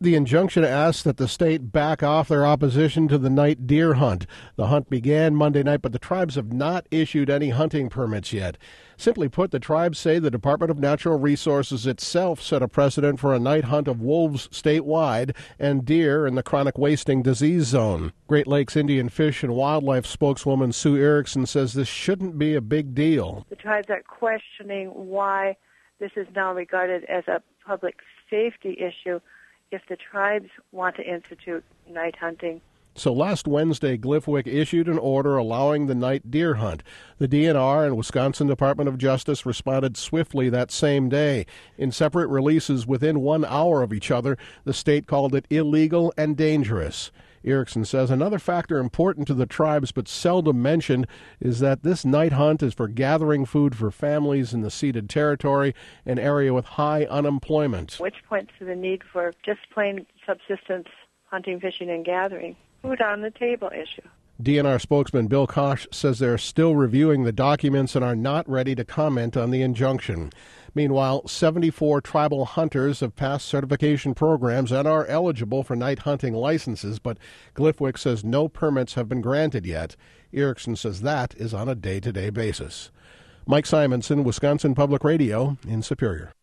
The injunction asks that the state back off their opposition to the night deer hunt. The hunt began Monday night, but the tribes have not issued any hunting permits yet. Simply put, the tribes say the Department of Natural Resources itself set a precedent for a night hunt of wolves statewide and deer in the chronic wasting disease zone. Great Lakes Indian Fish and Wildlife spokeswoman Sue Erickson says this shouldn't be a big deal. The tribes are questioning why this is now regarded as a public safety issue if the tribes want to institute night hunting. So last Wednesday, Glifook issued an order allowing the night deer hunt. The DNR and Wisconsin Department of Justice responded swiftly that same day. In separate releases within 1 hour of each other, the state called it illegal and dangerous. Erickson says another factor important to the tribes but seldom mentioned is that this night hunt is for gathering food for families in the ceded territory, an area with high unemployment. Which points to the need for just plain subsistence hunting, fishing, and gathering. Food on the table issue. DNR spokesman Bill Koch says they're still reviewing the documents and are not ready to comment on the injunction. Meanwhile, 74 tribal hunters have passed certification programs and are eligible for night hunting licenses, but Glifook says no permits have been granted yet. Erickson says that is on a day-to-day basis. Mike Simonson, Wisconsin Public Radio in Superior.